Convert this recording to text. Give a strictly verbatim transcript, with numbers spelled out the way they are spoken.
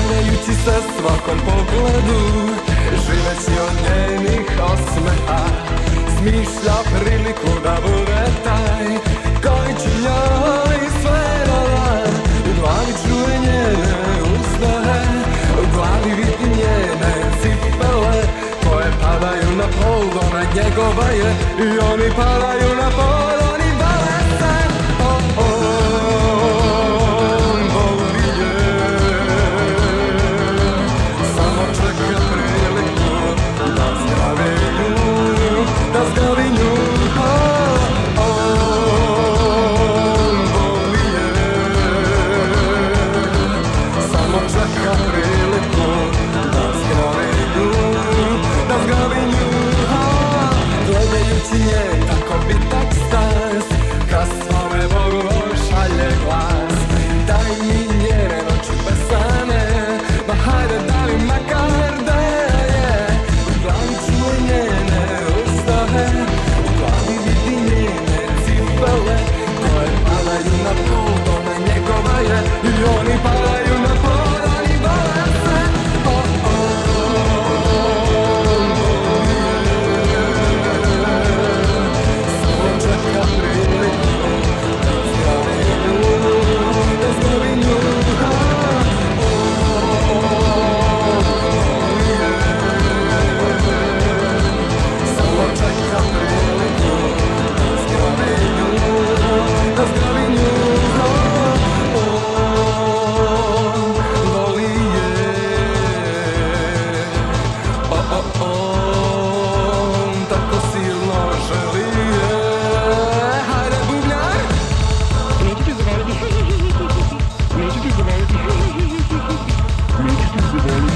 Smijući se svakom pogledu, živeći od njenih osmeha, smišlja priliku da bude taj koji će njoj sve dodan. U glavi čuje njene uzdahe, u glavi vidi njene cipele koje padaju na pol, ona njegova je i oni padaju na pol, oni vole se. Oh, oh. Da zgrabi nju, oh, oh, on voli je, samo čeka priliku da zgrabi nju, da zgrabi nju, oh. Gledajući nje tako bitak stas, ka svome Bogu šalje glas. Daj mi njene noći besane, ma hajde da li makar da je, u glavi čuje njene uzdahe, u glavi vidi njene cipele koje padaju na pol, ona njegova je i oni padaju na pol, oni vole se. Oh, oh, on voli je, samo čeka priliku da zgrabi nju, da zgrabi nju, oh, oh, on voli je, samo čeka priliku da zgrabi nju, da zgrabi nju, oh, on voli je, oh, oh, on tako silno želi je. Hajde bubnjar! Neću ti zavaliti. Neću ti zavaliti. Neću ti zavaliti.